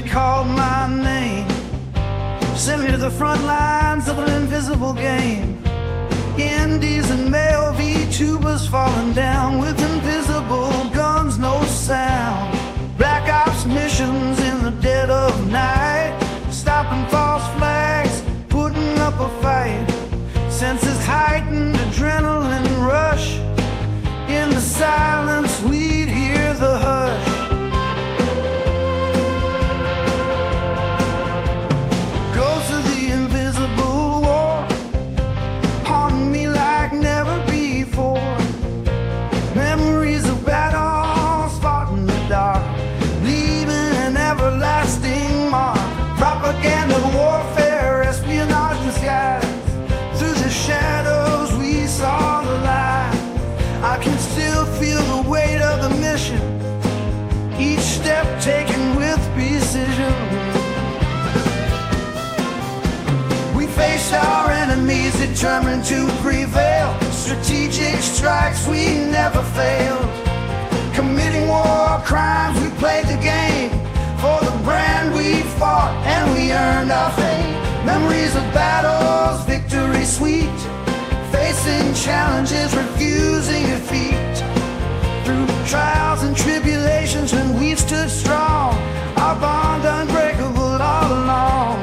they called my name, sent me to the front lines of an invisible game. Indies and male V-tubers falling down with invisible guns, no sound. Black ops missions in the dead of night, stopping false flags, putting up a fight. Senses heightened, adrenaline rush. In the silence we'd hear the hush. Ghosts of the invisible war, haunting me like never before. Memories of battles fought in the dark, leaving an everlasting mark. Propaganda, warfare, espionage disguise. Through the shadows we saw the light. I can still feel the weight of the mission, each step taken with precision. We faced our enemies, determined to prevail. Strategic strikes, we never failed. Committing war crimes, we played the game. For the brand we fought, and we earned our fame. Memories of battles, victory sweet. Facing challenges, refusing defeat. Through trials and tribulations, when we stood strong, our bond unbreakable all along.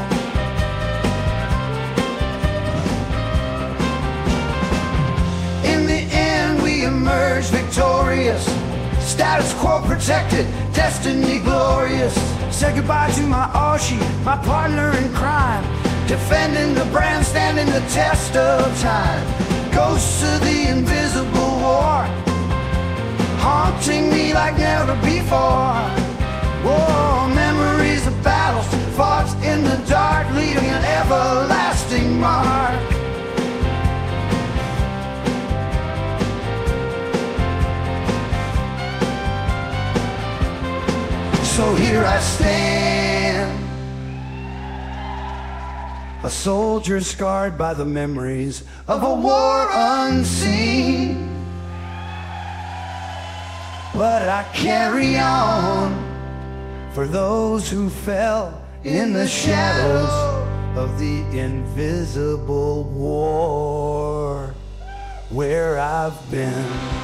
In the end, we emerged victorious. Status quo protected, destiny glorious. Said goodbye to my Oshi, my partner in crime. Defending the brand, standing the test of time. Ghosts of the invisible war, haunting me like never before. Whoa, memories of battles fought in the dark, leaving an everlasting mark. So here I stand, a soldier scarred by the memories of a war unseen. But I carry on for those who fell in the shadows of the invisible war, where I've been.